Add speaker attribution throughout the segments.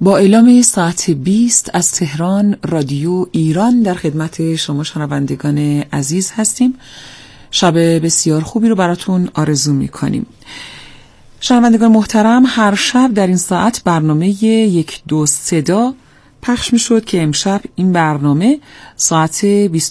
Speaker 1: با اعلام ساعت 20 از تهران رادیو ایران در خدمت شما شنوندگان عزیز هستیم. شب بسیار خوبی رو براتون آرزو می‌کنیم. شنوندگان محترم، هر شب در این ساعت برنامه 1 2 صدا پخش می‌شد که امشب این برنامه ساعت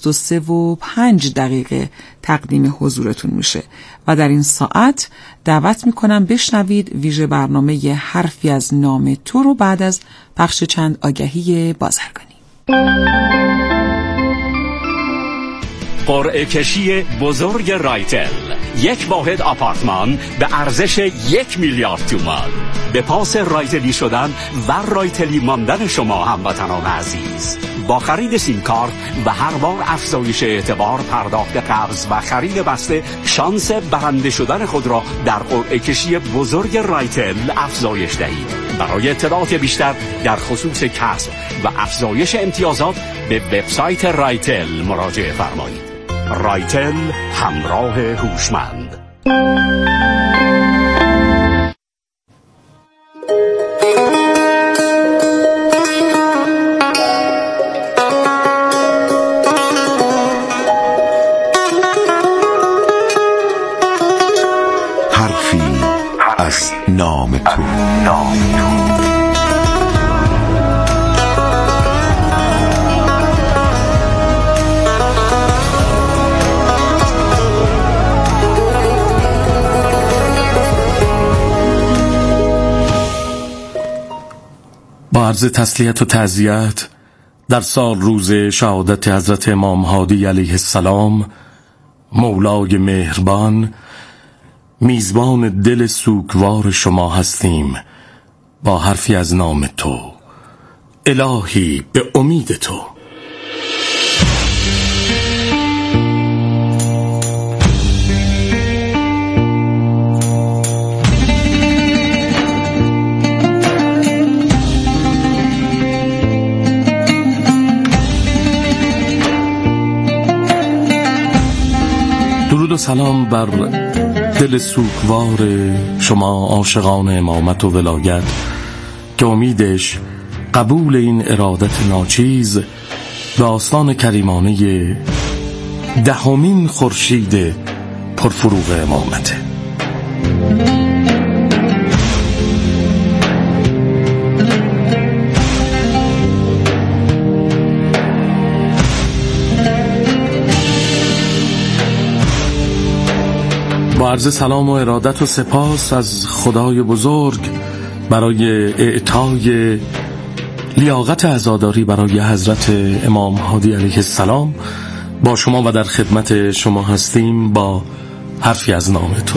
Speaker 1: 23:05 تقدیم حضورتون میشه و در این ساعت دعوت میکنم بشنوید ویژه برنامه حرفی از نام تو رو بعد از پخش چند آگهی بازرگانی.
Speaker 2: قرعه کشی بزرگ رایتل، یک واحد آپارتمان به ارزش 1 میلیارد تومان. به پاس رایتلی شدن و رایتلی ماندن شما هموطنان عزیز. با خرید سیم کارت و هر بار افزایش اعتبار، پرداخت قرض و خرید بسته، شانس برنده شدن خود را در قرعه کشی بزرگ رایتل افزایش دهید. برای اطلاعات بیشتر در خصوص کسب و افزایش امتیازات به وبسایت رایتل مراجعه فرمایید. رایتل، همراه هوشمند.
Speaker 3: حرفی از نام تو.
Speaker 4: با عرض تسلیت و تعزیت در سال روز شهادت حضرت امام هادی علیه السلام، مولای مهربان، میزبان دل سوگوار شما هستیم با حرفی از نام تو. الهی به امید تو. درود و سلام بر دل سوگوار شما عاشقان امامت و ولایت که امیدش قبول این ارادت ناچیز به آستان کریمانه 10مین خورشید پرفروغ امامته. با عرض سلام و ارادت و سپاس از خدای بزرگ برای اعطای لیاقت عزاداری برای حضرت امام هادی علیه السلام با شما و در خدمت شما هستیم با حرفی از نام تو.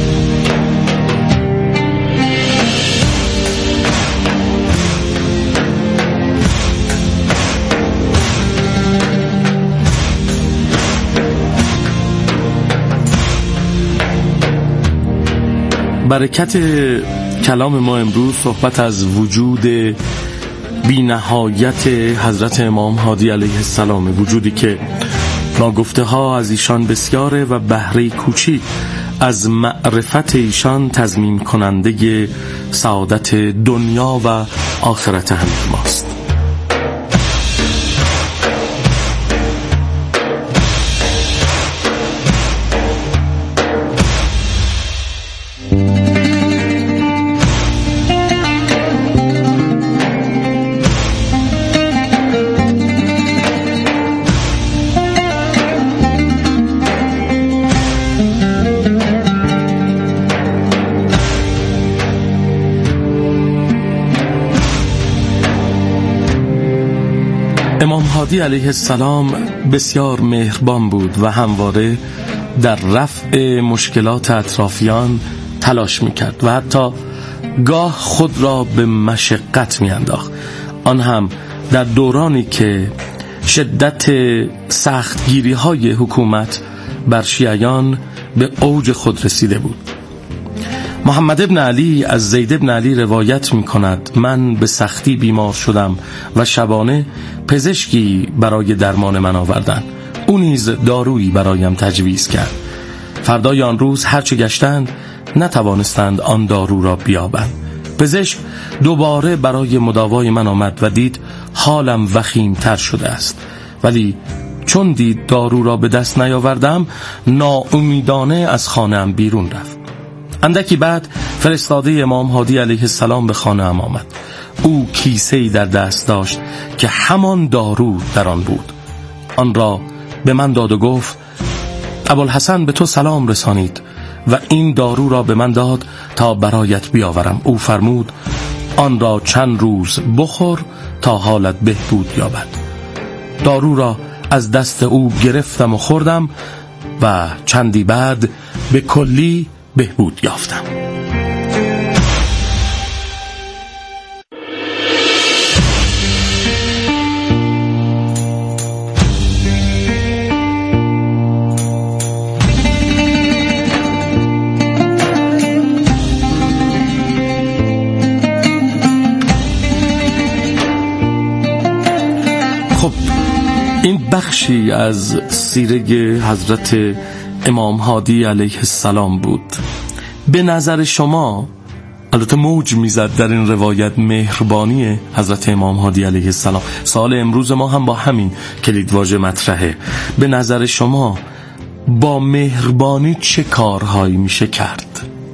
Speaker 4: برکت کلام ما امروز صحبت از وجود بی نهایت حضرت امام هادی علیه السلام، وجودی که ناگفته ها از ایشان بسیاره و بهره کوچیک از معرفت ایشان تضمین کننده سعادت دنیا و آخرت همه ماست. امام هادی علیه السلام بسیار مهربان بود و همواره در رفع مشکلات اطرافیان تلاش میکرد و حتی گاه خود را به مشقت میانداخت، آن هم در دورانی که شدت سختگیری های حکومت بر شیعیان به اوج خود رسیده بود. محمد ابن علی از زید ابن علی روایت می کند: من به سختی بیمار شدم و شبانه پزشکی برای درمان من آوردند. او نیز دارویی برایم تجویز کرد. فردای آن روز هرچه گشتند نتوانستند آن دارو را بیابند. پزشک دوباره برای مداوای من آمد و دید حالم وخیم‌تر شده است، ولی چون دید دارو را به دست نیاوردم ناامیدانه از خانه‌ام بیرون رفت. اندکی بعد فرستاده امام هادی علیه السلام به خانه‌ام آمد. او کیسه‌ای در دست داشت که همان دارو در آن بود. آن را به من داد و گفت ابوالحسن به تو سلام رسانید و این دارو را به من داد تا برایت بیاورم. او فرمود آن را چند روز بخور تا حالت بهبود یابد. دارو را از دست او گرفتم و خوردم و چندی بعد به کلی بهبود یافتم. خب این بخشی از سیره حضرت امام هادی علیه السلام بود. به نظر شما، البته موج میزد در این روایت مهربانی حضرت امام هادی علیه السلام، سوال امروز ما هم با همین کلیدواژه مطرحه. به نظر شما با مهربانی چه کارهایی میشه کرد؟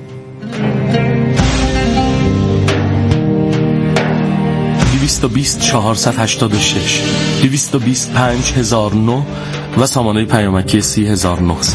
Speaker 4: ...220 486 225 1009 و سامانه پیامکی 30900.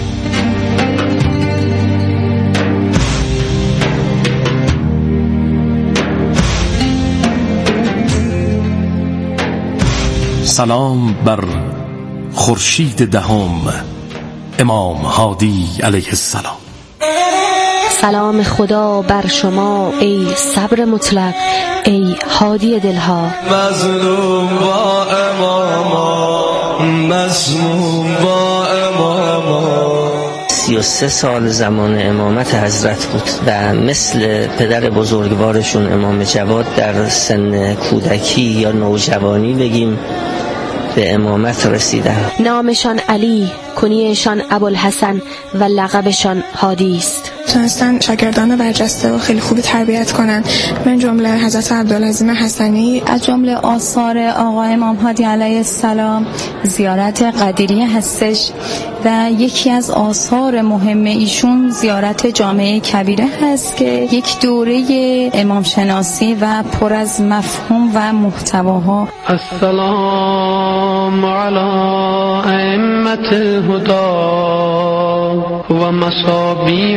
Speaker 4: سلام بر خورشید دهم امام هادی علیه السلام.
Speaker 5: سلام خدا بر شما ای صبر مطلق، ای هادی دلها.
Speaker 6: مظلوم با اماما، مظلوم با اماما.
Speaker 7: 33 سال زمان امامت حضرت بود و مثل پدر بزرگوارشون امام جواد در سن کودکی یا نوجوانی بگیم به امامت رسیدن.
Speaker 5: نامشان علی، کنیهشان ابوالحسن و لقبشان هادی است.
Speaker 8: تونستن شاگردان برجسته و خیلی خوبی تربیت کنن، من جمله حضرت عبدالعظیم حسنی.
Speaker 9: از جمله آثار آقا امام هادی علیه السلام زیارت قدیریه هستش و یکی از آثار مهم ایشون زیارت جامعه کبیره هست که یک دوره امام شناسی و پر از مفهوم و محتواها.
Speaker 10: السلام علی ائمة الهدى و مصابیح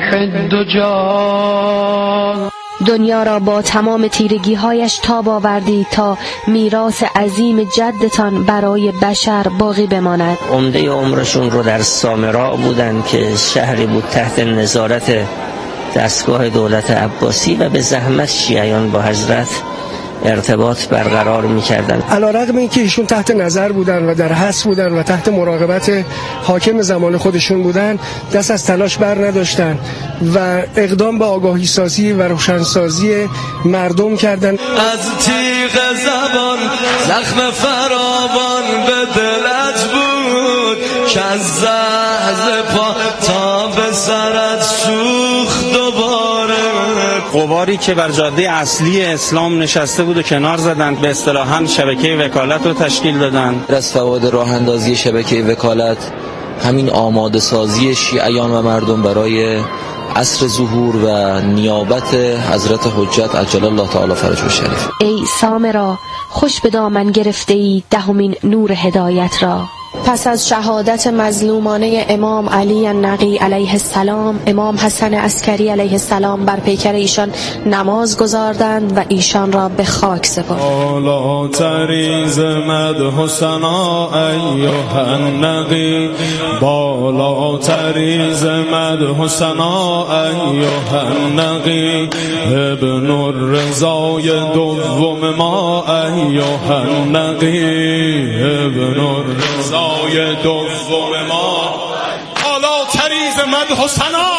Speaker 10: الدجى.
Speaker 5: دنیا را با تمام تیرگی‌هایش تاب آوردید تا میراث عظیم جدتان برای بشر باقی بماند.
Speaker 7: عمده عمرشون رو در سامراء بودن که شهری بود تحت نظارت دستگاه دولت عباسی و به زحمت شیعیان با حضرت ارتباط برقرار می‌کردند.
Speaker 11: علی‌رغم اینکه ایشون تحت نظر بودن و در حبس بودن و تحت مراقبت حاکم زمان خودشون بودن، دست از تلاش بر نداشتن و اقدام به آگاهی سازی و روشنسازی مردم کردن.
Speaker 6: از تیغ زبان زخم فراوان به دلت بود که از زهز پا تا به سرت سوخت دوباره.
Speaker 12: غباری که بر جاده اصلی اسلام نشسته بود و کنار زدن، به اصطلاحاً شبکه وکالت رو تشکیل دادن.
Speaker 13: از فوائد راه اندازی شبکه وکالت همین آماده سازی شیعیان و مردم برای عصر ظهور و نیابت حضرت حجت عجل الله تعالی فرجه الشریف.
Speaker 5: ای سامرا، خوش به دامن گرفته ای دهمین نور هدایت را. پس از شهادت مظلومانه امام علی نقی علیه السلام، امام حسن عسکری علیه السلام بر پیکر ایشان نماز گذاردند و ایشان را به خاک سپردند.
Speaker 6: بالا تریز مدح ثنا ایها النقی، بالا تریز مدح ثنا ایها النقی، ابن الرضای دوم ما ایها النقی، ابن الرضای دوم ما. بالا تریز مدح ثنا،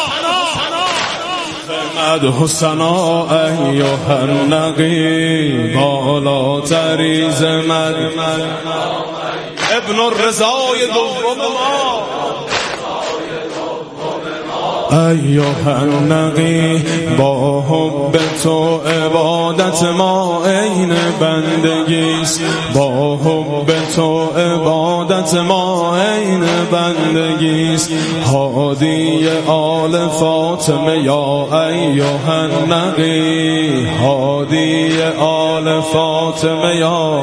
Speaker 6: مدح ثنا ایها النقی، بالا تریز مدح ابن الرضای دوم ما. ایها النقی با حب تو عبادت ما عین بندگیست، با حب تو عبادت ما عین بندگیست. هادی آل فاطمه یا ایها النقی، هادی آل فاطمه یا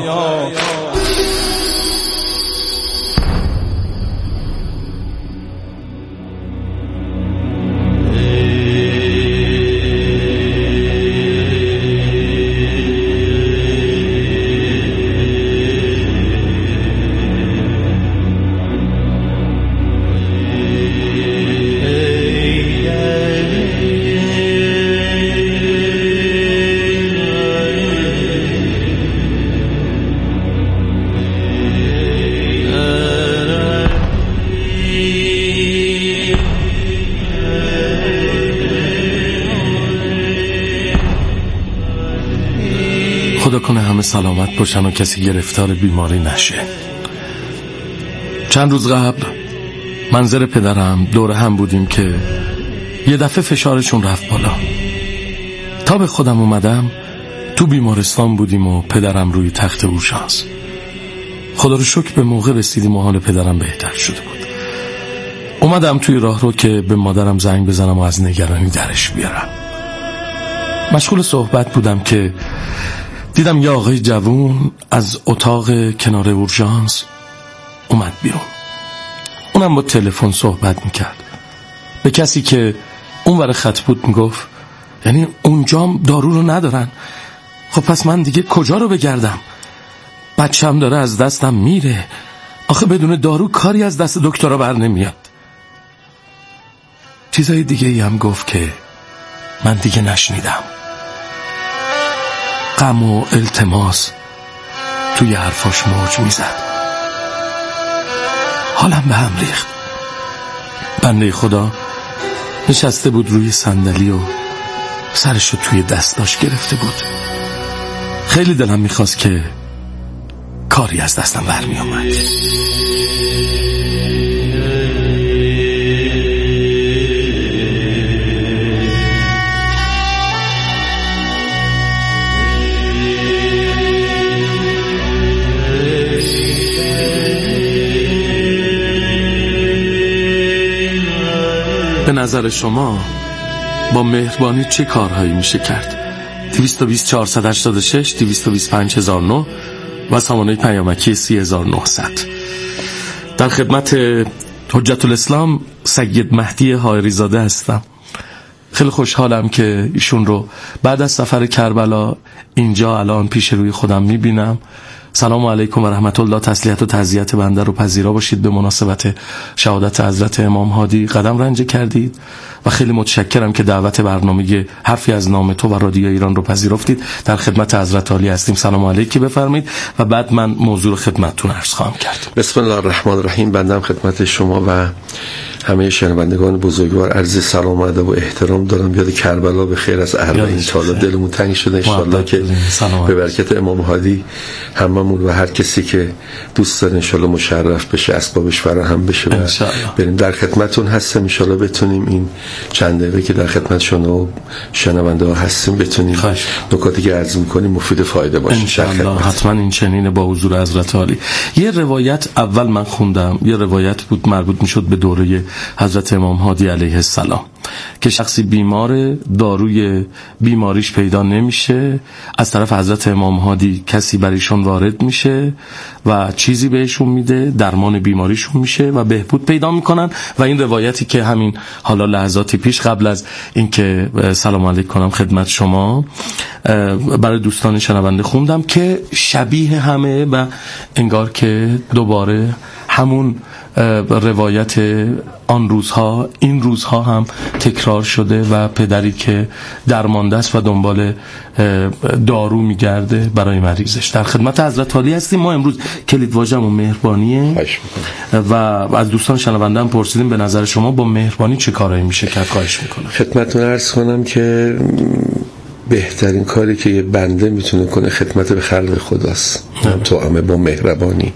Speaker 4: خدا کنه همه سلامت باشن و کسی گرفتار بیماری نشه. چند روز قبل منظر پدرم دور هم بودیم که یه دفعه فشارشون رفت بالا. تا به خودم اومدم تو بیمارستان بودیم و پدرم روی تخت اورژانس. خدا رو شکر به موقع رسیدیم و حال پدرم بهتر شده بود. اومدم توی راه رو که به مادرم زنگ بزنم و از نگرانی درش بیارم. مشغول صحبت بودم که دیدم یه آقای جوون از اتاق کنار اورژانس اومد بیرون. اونم با تلفن صحبت میکرد. به کسی که اونور خط بود میگفت یعنی اونجام دارو رو ندارن؟ خب پس من دیگه کجا رو بگردم؟ بچه‌م داره از دستم میره. آخه بدون دارو کاری از دست دکترها بر نمیاد. چیزای دیگه ای هم گفت که من دیگه نشنیدم. غم و التماس توی حرفاش موج میزد. حالم به هم ریخت. بنده خدا نشسته بود روی صندلی و سرشو توی دستاش گرفته بود. خیلی دلم میخواست که کاری از دستم برمی اومد. به نظر شما با مهربانی چه کارهایی میشه کرد؟ 220 486 225 1009 و سامانه پیامکی 3900. در خدمت حجت الاسلام سید مهدی حائری زاده هستم. خیلی خوشحالم که ایشون رو بعد از سفر کربلا اینجا الان پیش روی خودم میبینم. سلام علیکم و رحمت الله. تسلیت و تعزیت بنده رو پذیرا باشید. به مناسبت شهادت حضرت امام هادی قدم رنجه کردید و خیلی متشکرم که دعوت برنامه حرفی از نام تو و رادیو ایران رو پذیرفتید. در خدمت حضرت عالی هستیم. سلام علیکی بفرمایید و بعد من موضوع رو خدمتتون عرض خواهم کرد.
Speaker 14: بسم الله الرحمن الرحیم. بندم خدمت شما و همه شنوندگان بزرگوار عرض سلام و ادب و احترام دارم. یاد کربلا به خیر از اهل این تالا دلمون تنگ شده. ان شاءالله که به برکت امام هادی هممون و هر کسی که دوست داره ان شاءالله مشرف بشه، اسبابش فراهم بشه و بریم. در خدمتتون هستم. ان شاءالله بتونیم این چند دقیقه که در خدمت شما شنونده ها هستیم بتونیم نکاتی که عرض می‌کنیم مفید فایده باشه ان شاءالله.
Speaker 4: حتما این چنین با حضور حضرت عالی. یه روایت اول من خوندم، یه روایت بود مربوط میشد به دوره حضرت امام هادی علیه السلام که شخصی بیمار داروی بیماریش پیدا نمیشه، از طرف حضرت امام هادی کسی بر ایشون وارد میشه و چیزی بهشون میده، درمان بیماریشون میشه و بهبود پیدا میکنن. و این روایتی که همین حالا لحظاتی پیش قبل از اینکه سلام علیک کنم خدمت شما برای دوستان شنونده خوندم که شبیه همه و انگار که دوباره همون روایت آن روزها این روزها هم تکرار شده و پدری که درمانده است و دنبال دارو میگرده برای مریضش. در خدمت حضرت عالی هستیم. ما امروز کلیدواژه‌مون مهربانیه و از دوستان شنونده هم پرسیدیم به نظر شما با مهربانی چه کارایی میشه کرد؟ خواهش میکنم.
Speaker 14: خدمتتون عرض کنم که بهترین کاری که یه بنده میتونه کنه خدمت به خلق خداست. تو همه با مهربانی.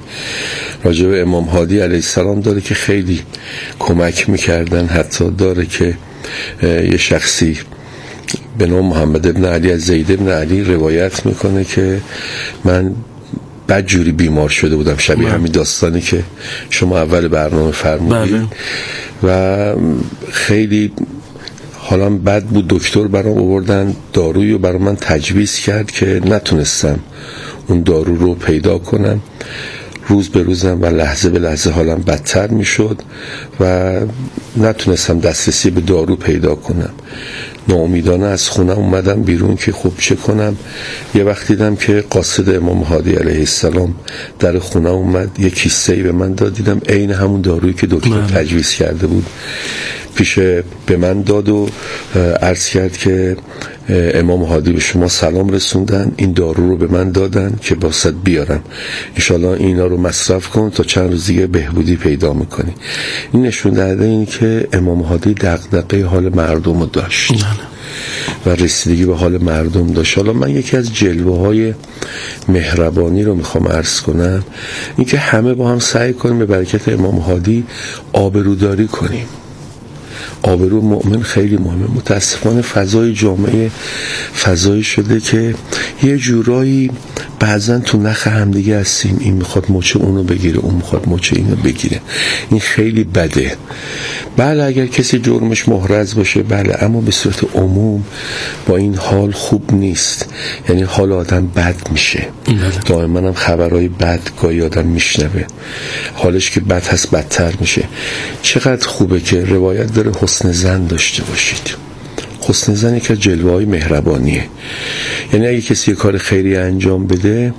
Speaker 14: راجع به امام هادی علیه السلام داره که خیلی کمک میکردن، حتی داره که یه شخصی به نام محمد ابن علی از زید ابن علی روایت میکنه که من بدجوری بیمار شده بودم، شبیه همین داستانی که شما اول برنامه فرمودید و خیلی حالم بد بود. دکتر برام آوردن دارویی و برام من تجویز کرد که نتونستم اون دارو رو پیدا کنم. روز به روزم و لحظه به لحظه حالم بدتر می شد و نتونستم دسترسی به دارو پیدا کنم. ناامیدانه از خونه اومدم بیرون که خب چه کنم. یه وقت دیدم که قاصد امام هادی علیه السلام در خونه اومد، یه کیسه‌ای به من داد، دیدم عین همون دارویی که دکتر تجویز کرده بود پیش به من داد و عرض کرد که امام هادی به شما سلام رسوندن، این دارو رو به من دادن که باید بیارم، انشالله اینا رو مصرف کن تا چند روز دیگه بهبودی پیدا میکنی. این نشون دهنده اینه که امام هادی دغدغه حال مردم رو داشت و رسیدگی به حال مردم داشت. حالا من یکی از جلوه های مهربانی رو میخوام عرض کنم، این که همه با هم سعی کنیم به برکت امام هادی آبروداری کنیم. آبرو مؤمن خیلی مهمه. متاسفانه فضای جامعه فضایی شده که یه جورایی بعضا تو نخ همدیگه هستیم، این میخواد مچ اونو بگیره، اون میخواد مچ اینو بگیره. این خیلی بده. بله اگر کسی جرمش محرز باشه بله، اما به صورت عموم با این حال خوب نیست. یعنی حال آدم بد میشه. دائما هم خبرهای بد گاهی آدم میشنوه، حالش که بد هست بدتر میشه. چقدر خوبه که روایت داره حسن ظن داشته باشید. حسن ظن یک از جلوه‌های مهربانیه. یعنی اگه کسی کار خیری انجام بده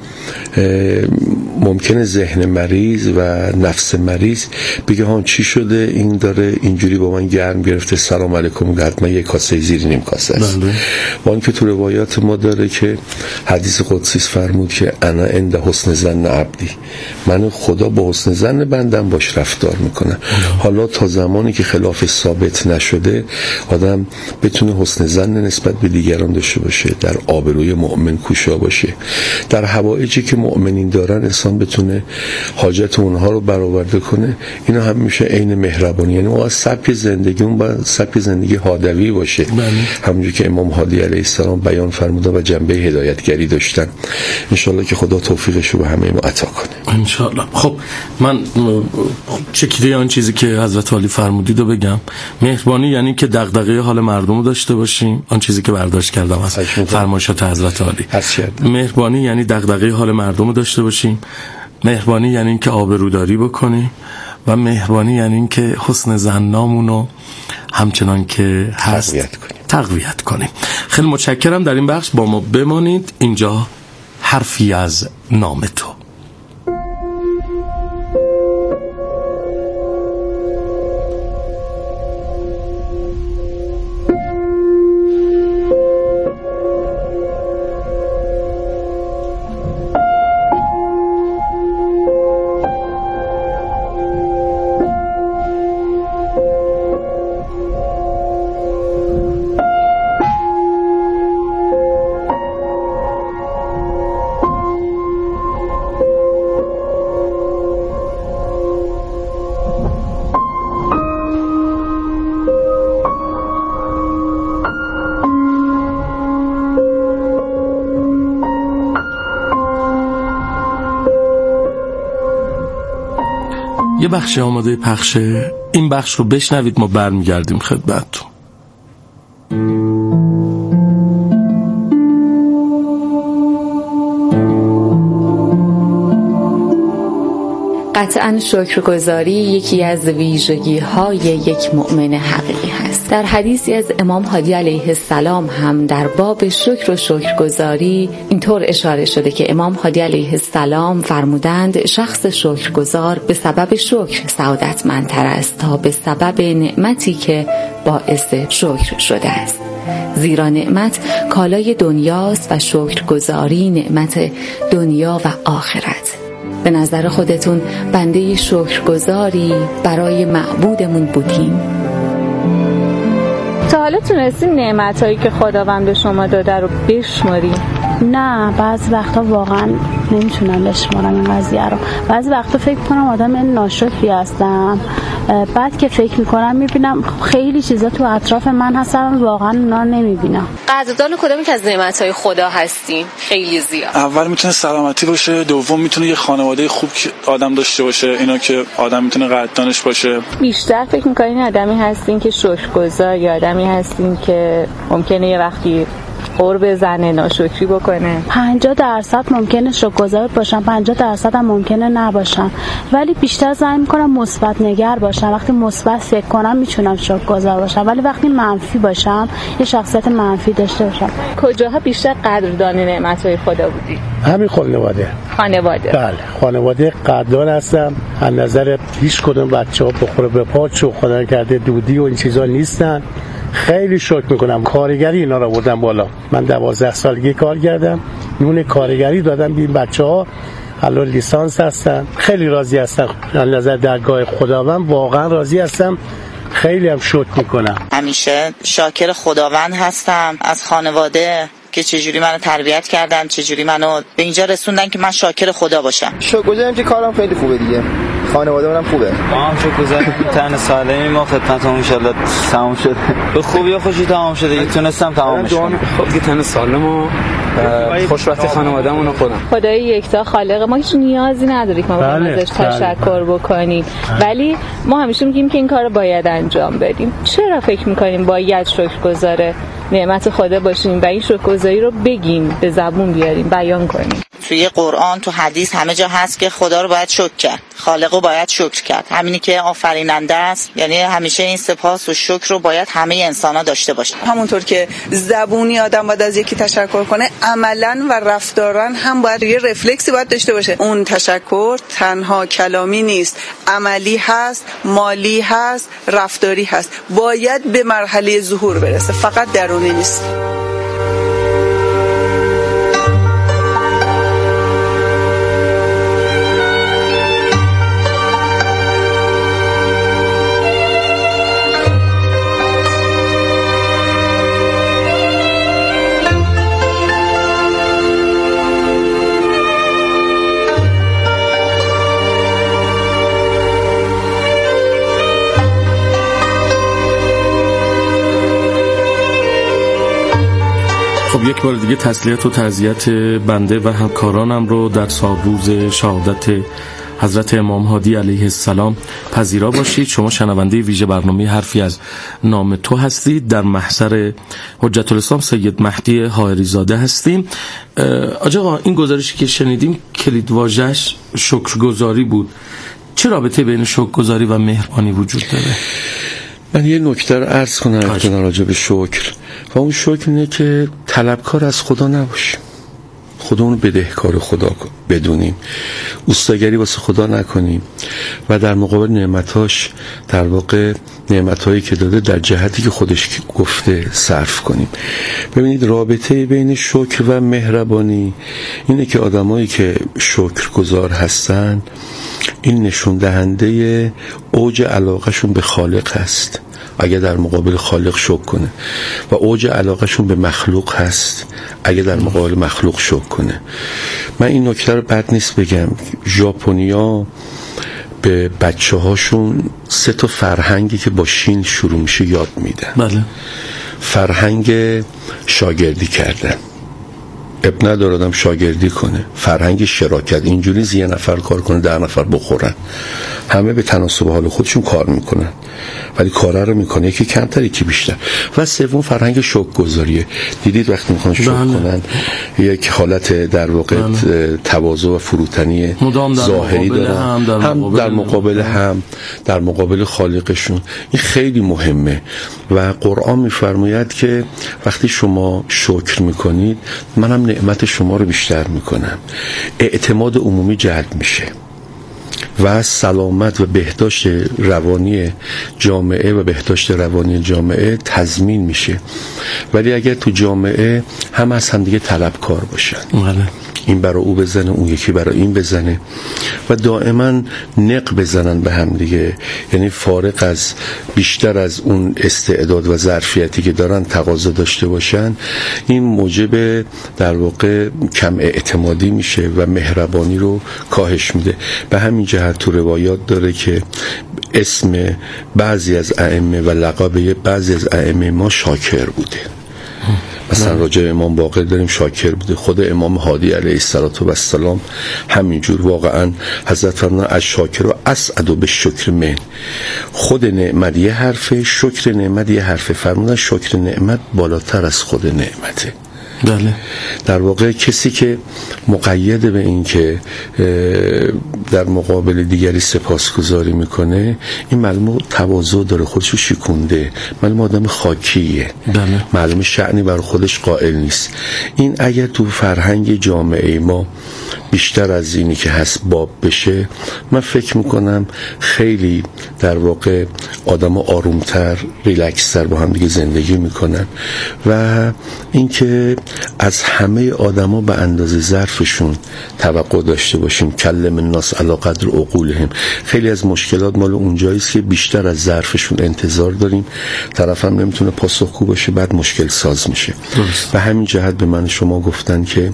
Speaker 14: ممکنه ذهن مریض و نفس مریض بگه ها چی شده این داره اینجوری با من گرم گرفته، سلام علیکم، حتما یک کاسه زیر نیم کاسه است. وان که تو روایات ما داره که حدیث قدسی فرمود که انا عند حسن ظن عبدی، من خدا با حسن ظن بندم باش رفتار میکنه. حالا تا زمانی که خلاف ثابت نشده آدم بتونه حسن ظن نسبت به دیگران داشته باشه، در آبروی مؤمن کوشا باشه، در حوائجی که مؤمنین دارن انسان بتونه حاجت اونها رو برآورده کنه. اینا هم میشه عین مهربانی. یعنی اون سبک زندگی اون با سبک زندگی هادوی باشه، همونجوری که امام هادی علیه السلام بیان فرمودن و جنبه هدایتگری داشتن. انشالله که خدا توفیقش رو به همه ما عطا کنه
Speaker 4: انشالله. خب من چکیده آن چیزی که حضرت علی فرمودید رو بگم. مهربانی یعنی که دغدغه حال مردم رو داشته باشیم، آن چیزی که برداشت کردم از فرمایشات حضرت علی. مهربانی یعنی دغدغه حال مردم رو داشته باشیم. مهربانی یعنی که آبروداری بکنیم و مهربانی یعنی که حسن ظنامون رو همچنان که هست تقویت کنیم. خیلی متشکرم. در این بخش با ما بمانید. اینجا حرفی از نام تو. یه بخش آماده پخشه. این بخش رو بشنوید، ما برمیگردیم خدمتتون.
Speaker 15: قطعاً شکرگزاری یکی از ویژگی‌های یک مؤمن حقیقی هست. در حدیثی از امام هادی علیه السلام هم در باب شکر و شکرگزاری اینطور اشاره شده که امام هادی علیه السلام فرمودند شخص شکرگزار به سبب شکر سعادتمندتر است تا به سبب نعمتی که باعث شکر شده است. زیرا نعمت کالای دنیاست و شکرگزاری نعمت دنیا و آخرت. به نظر خودتون بنده شکرگزاری برای معبودمون بودیم؟
Speaker 9: تا حالا تونستین نعمتایی که خداوند به شما داده رو بشمارین؟
Speaker 16: نه، بعضی وقتا واقعا نمیتونم بشمارم این قضیه رو. بعضی وقتا فکر کنم آدم ناشکری هستم، بعد که فکر میکنم میبینم خیلی چیزا تو اطراف من هستم واقعا اونا نمیبینم.
Speaker 15: قدردان کدوم که از نعمت‌های خدا هستین؟ خیلی زیاد.
Speaker 17: اول میتونه سلامتی باشه، دوم میتونه یه خانواده خوب آدم داشته باشه، اینا که آدم میتونه قدردانش باشه.
Speaker 15: بیشتر فکر میکنین آدمی هستین که شکرگزار یا آدمی هستین که ممکنه یه وقتی قور بزنه، ناشکری بکنه؟
Speaker 16: 50% ممکنه شکرگزار باشم، 50% هم ممکنه نباشم، ولی بیشتر سعی میکنم مثبت نگر باشم. وقتی مثبت فکر کنم میتونم شکرگزار باشم، ولی وقتی منفی باشم یه شخصیت منفی داشته باشم.
Speaker 15: کجاها بیشتر قدردان نعمت‌های خدا بودی؟
Speaker 18: همین خانواده. بله، خانواده قدردان هستم. از نظر هیچ کدوم بچه‌ها بخوره به پا چو خدا کرده دودی و این چیزا نیستن. خیلی شکر میکنم. کارگری اینا رو بردم بالا. من 12 سالگی کار کردم، نون کارگری دادم به این بچه‌ها، الان لیسانس هستن. خیلی راضی هستم از نظر درگاه خداوند، واقعا راضی هستم. خیلی هم شکر میکنم.
Speaker 19: همیشه شاکر خداوند هستم از خانواده که چجوری منو تربیت کردن، چجوری منو به اینجا رسوندن که من شاکر خدا باشم.
Speaker 20: شکرگزارم که کارم خیلی خوبه دیگه. خانواده منم خوبه. ما هم شکرگزاریم تن سالمی ما خدمتتون ان شاءالله تمام شده. به خوبی و خوشی تمام شده. دیگه تونستم تمامش کنم.
Speaker 21: خب تن سالم و خوشبختی خانواده‌مون و خودم.
Speaker 15: خدای یکتا خالق ما هیچ نیازی نداره که ما ازش تشکر بکنیم، ولی ما همیشه میگیم که این کارو باید انجام بدیم. چرا فکر می‌کنیم باید شکرگزار نعمت خدا باشیم و این شکرگزاری رو بگیم، به زبون بیاریم، بیان کنیم؟
Speaker 19: توی قرآن، تو حدیث همه جا هست که خدا رو باید شکر کرد، خالق رو باید شکر کرد. همینی که آفریننده است، یعنی همیشه این سپاس و شکر رو باید همه انسان‌ها داشته باشن.
Speaker 22: همونطور که زبونی آدم باید از یکی تشکر کنه، عملاً و رفتارن هم باید یه رفلکسی باید داشته باشه. اون تشکر تنها کلامی نیست، عملی هست، مالی هست، رفتاری هست. باید به مرحله ظهور برسه، فقط درونی نیست.
Speaker 4: خب یک بار دیگه تسلیت و تعزیت بنده و همکارانم رو در روز شهادت حضرت امام هادی علیه السلام پذیرا باشید. شما شنونده ویژه برنامه حرفی از نام تو هستید. در محضر حجت الاسلام سید مهدی حائری زاده هستیم. آقا این گزارشی که شنیدیم کلید واژه‌اش شکرگزاری بود. چه رابطه بین شکرگزاری و مهربانی وجود داره؟
Speaker 14: من یه نکته رو عرض کنم راجع به شکر، و اون شکر اینه که طلبکار از خدا نباشیم، خودمون بدهکار خدا بدونیم، اوستاگری واسه خدا نکنیم و در مقابل نعمتاش در واقع نعمتایی که داده در جهتی که خودش گفته صرف کنیم. ببینید رابطه بین شکر و مهربانی اینه که آدمایی که شکرگزار هستن این نشون دهنده اوج علاقهشون به خالق هست، اگه در مقابل خالق شکر کنه، و اوج علاقهشون به مخلوق هست اگه در مقابل مخلوق شکر کنه. من این نکته رو بد نیست بگم، ژاپنیا به بچه هاشون 3 فرهنگی که با شین شروع میشه یاد میدن.
Speaker 4: بله.
Speaker 14: فرهنگ شاگردی کردن، اب نداره آدم شاگردی کنه. فرهنگ شراکت، اینجوری 1 نفر کار کنه 10 نفر بخورن، همه به تناسب حال خودشون کار میکنن، ولی کاره رو میکنه یکی کمتر یکی بیشتر. و 3 فرهنگ شکرگزاریه. دیدید وقتی میخوان شکر کنن یک حالت در واقع تواضع و فروتنی ظاهری دارن، هم در مقابل هم در مقابل خالقشون. این خیلی مهمه و قرآن میفرماید که وقتی شما شکر میکنید منم نعمت شما رو بیشتر میکنم، اعتماد عمومی جلب میشه و سلامت و بهداشت روانی جامعه و بهداشت روانی جامعه تضمین میشه. ولی اگر تو جامعه هم از هم دیگه طلبکار باشن، این برای او بزنه، اون یکی برای این بزنه و دائما نق بزنن به هم دیگه، یعنی فارغ از بیشتر از اون استعداد و ظرفیتی که دارن تقاضا داشته باشن، این موجب در واقع کم اعتمادی میشه و مهربانی رو کاهش میده. به همین جهت تو روایات داره که اسم بعضی از ائمه و لقب بعضی از ائمه ما شاکر بوده. مثلا راجع امام باقر داریم شاکر بوده، خود امام هادی علیه السلام همینجور. واقعا حضرت فرمودن از شاکر و اسعد و به شکر من، خود نعمت یه حرفه، شکر نعمت یه حرفه. فرمودن شکر نعمت بالاتر از خود نعمته.
Speaker 4: بله.
Speaker 14: در واقع کسی که مقید به این که در مقابل دیگری سپاسگزاری میکنه، این معلومه تواضع داره، خودشو شکونده، معلومه آدم خاکیه،
Speaker 4: بله.
Speaker 14: معلومه شأنی بر خودش قائل نیست. این اگر تو فرهنگ جامعه ما بیشتر از اینی که هست باب بشه، من فکر میکنم خیلی در واقع آدم آرومتر، ریلکستر با هم دیگه زندگی میکنن و اینکه از همه آدما به اندازه ظرفشون توقع داشته باشیم. کلم الناس علی قدر عقولهم. خیلی از مشکلات مال اونجاییست که بیشتر از ظرفشون انتظار داریم، طرفم نمیتونه پاسخگو باشه، بعد مشکل ساز میشه. به همین جهت به من شما گفتن که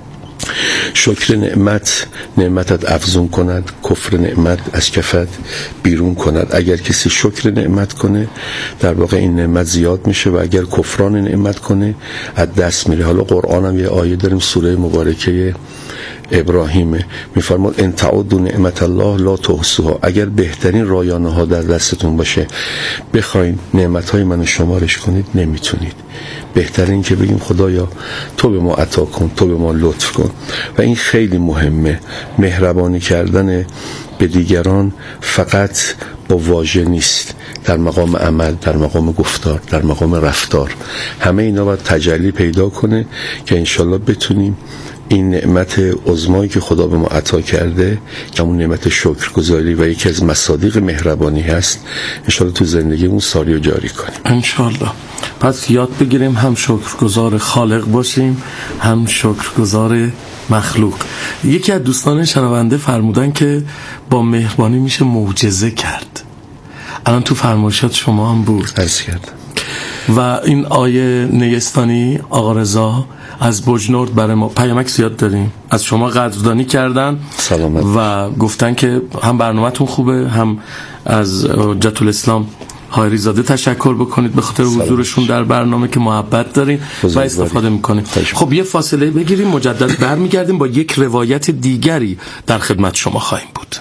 Speaker 14: شکر نعمتت افزون کند، کفر نعمت از کفت بیرون کند. اگر کسی شکر نعمت کنه در واقع این نعمت زیاد میشه و اگر کفران نعمت کنه از دست میره. حالا قرآن هم یه آیه داریم، سوره مبارکه ابراهیمه، میفرماد ان تعدوا نعمت الله لا تحصوها. اگر بهترین رایانه ها در دستتون باشه بخواین نعمت های منو شمارش کنید نمیتونید. بهترین که بگیم خدایا تو به ما عطا کن، تو به ما لطف کن. و این خیلی مهمه. مهربانی کردن به دیگران فقط با واژه نیست، در مقام عمل، در مقام گفتار، در مقام رفتار، همه اینا باید تجلی پیدا کنه که انشالله بتونیم این نعمت عظمایی که خدا به ما عطا کرده که اون نعمت شکرگزاری و یکی از مصادیق مهربانی هست، انشالله تو زندگیمون ساری و جاری کنیم
Speaker 4: انشالله. پس یاد بگیریم هم شکرگزار خالق باشیم، هم شکرگزار مخلوق. یکی از دوستان شنونده فرمودن که با مهربانی میشه معجزه کرد. الان تو فرمایشات شما هم بود
Speaker 14: عرض کردم.
Speaker 4: و این آیه نیستانی آقا رضا از بجنورد برای ما پیامک زیاد داریم، از شما قدردانی کردن
Speaker 14: سلامت
Speaker 4: و گفتن که هم برنامه‌تون خوبه، هم از حجت الاسلام هایری زاده تشکر بکنید به خاطر حضورشون در برنامه که محبت دارین و استفاده میکنیم. خب یه فاصله بگیریم، مجدد برمیگردیم با یک روایت دیگری در خدمت شما خواهیم بود.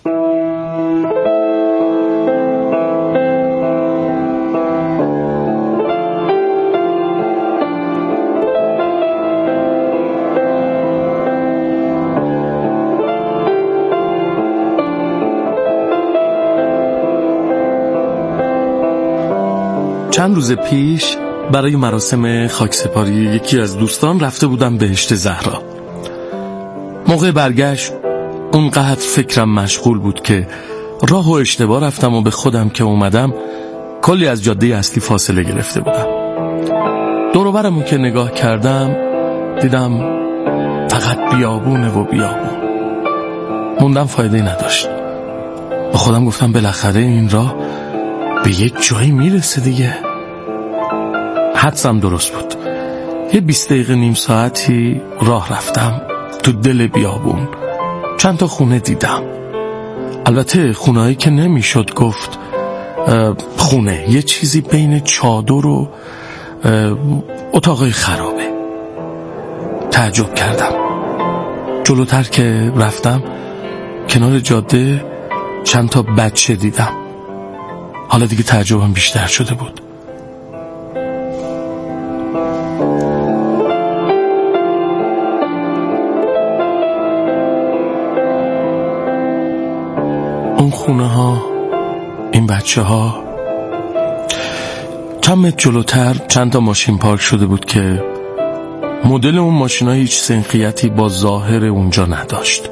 Speaker 4: چند روز پیش برای مراسم خاکسپاری یکی از دوستان رفته بودم بهشت زهرا. موقع برگشت اونقدر فکرم مشغول بود که راه و اشتباه رفتم و به خودم که اومدم کلی از جاده اصلی فاصله گرفته بودم. دور و برمو که نگاه کردم دیدم فقط بیابونه و بیابون. موندم فایده نداشت. با خودم گفتم بالاخره این راه به یک جایی میرسه دیگه. حدسم درست بود. یه 20 دقیقه نیم ساعتی راه رفتم تو دل بیابون. چند تا خونه دیدم. البته خونهایی که نمیشد گفت خونه، یه چیزی بین چادر و اتاقای خرابه. تعجب کردم. جلوتر که رفتم کنار جاده چند تا بچه دیدم. حالا دیگه تعجبم بیشتر شده بود. اون خونه ها، این بچه ها. چند متر جلوتر چند تا ماشین پارک شده بود که مدل اون ماشین ها هیچ سنخیتی با ظاهر اونجا نداشت.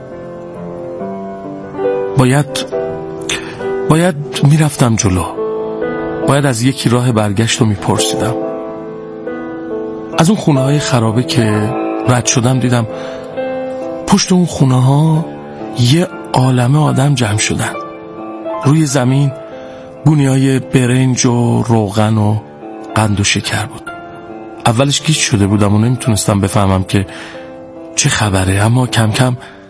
Speaker 4: باید میرفتم جلو. باید از یکی راه برگشت رو میپرسیدم. از اون خونه های خرابه که رد شدم دیدم پشت اون خونه ها یه عالمه آدم جمع شدن. روی زمین گونی‌های برنج و روغن و قند و شکر بود. اولش گیج شده بودم و نمیتونستم بفهمم که چه خبره، اما کم کم